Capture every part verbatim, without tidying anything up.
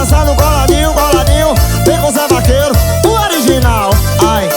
dançando coladinho, coladinho. Vem com Zé Vaqueiro, o original. Ai.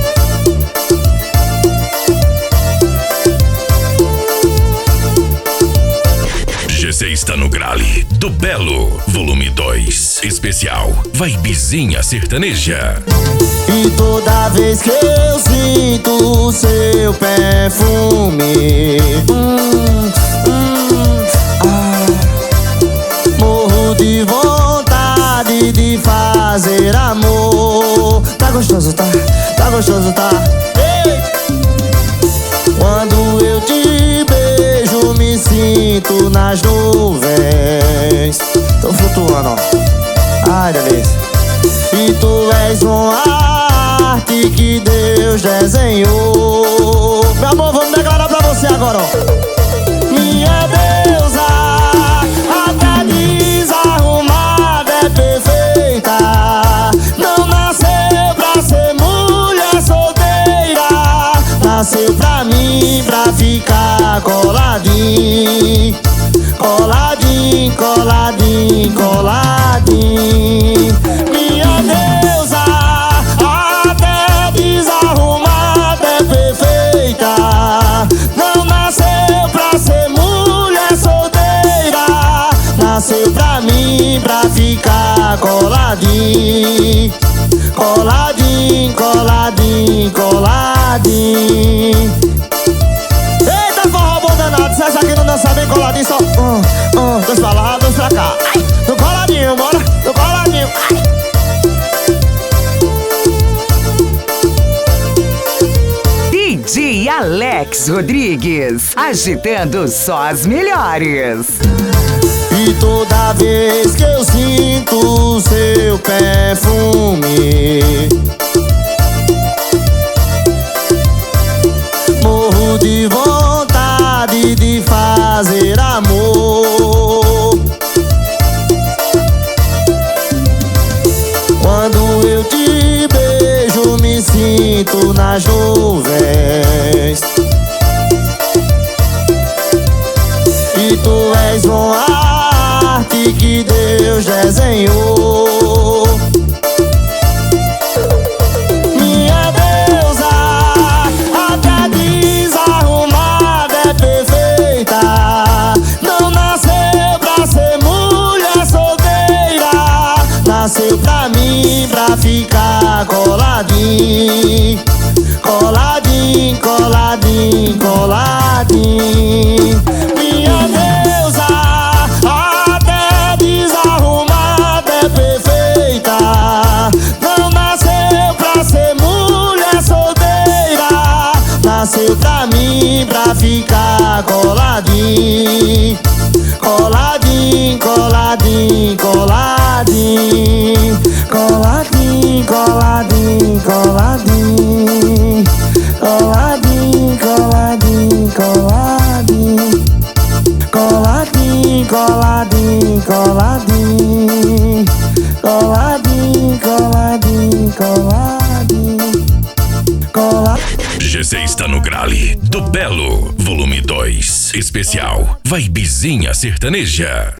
G C está no grale do Belo, volume dois, especial Vibezinha Sertaneja. E toda vez que eu sinto o seu perfume, hum, hum, ah, morro de vontade de fazer amor. Tá gostoso, tá? Tá gostoso, tá? Ei! Quando eu te beijo, me sinto nas nuvens. Tô flutuando, ó. Ai, delícia. E tu és uma arte que Deus desenhou. Meu amor, vamos declarar pra você agora, ó. Minha deusa, até desarrumada é perfeita. Não nasceu pra ser mulher solteira. Nasceu pra mim, pra ficar coladinho. Coladinho, coladinho, coladinho. Minha deusa, até desarrumada é perfeita. Não nasceu pra ser mulher solteira. Nasceu pra mim, pra ficar coladinho. Coladinho, coladinho, coladinho. Eita, forró bom danado. Se essa aqui não dança bem coladinho, só um, um, dois pra lá, dois pra cá. Ai, no coladinho, bora, no coladinho. Ai. D J Alex Rodrigues, agitando só as melhores. E toda vez que eu sinto o seu perfume, morro de vontade de fazer amor. Quando eu te beijo, me sinto nas nuvens. E tu és uma arte que Deus desenhou. Minha deusa, até desarrumada é perfeita. Não nasceu pra ser mulher solteira. Nasceu pra mim, pra ficar coladinho. Coladinho, coladinho, coladinho. Minha deusa, até desarrumada é perfeita. Não nasceu pra ser mulher solteira. Nasceu pra mim, pra ficar coladinho. Coladinho, coladinho, coladinho. Coladinho, coladinho, coladinho. Coladinho, coladinho, coladinho. Coladinho, coladinho, coladinho. Coladinho, coladinho, coladinho. Coladinho. G C está no grale do Belo, volume dois, especial Vibezinha Sertaneja.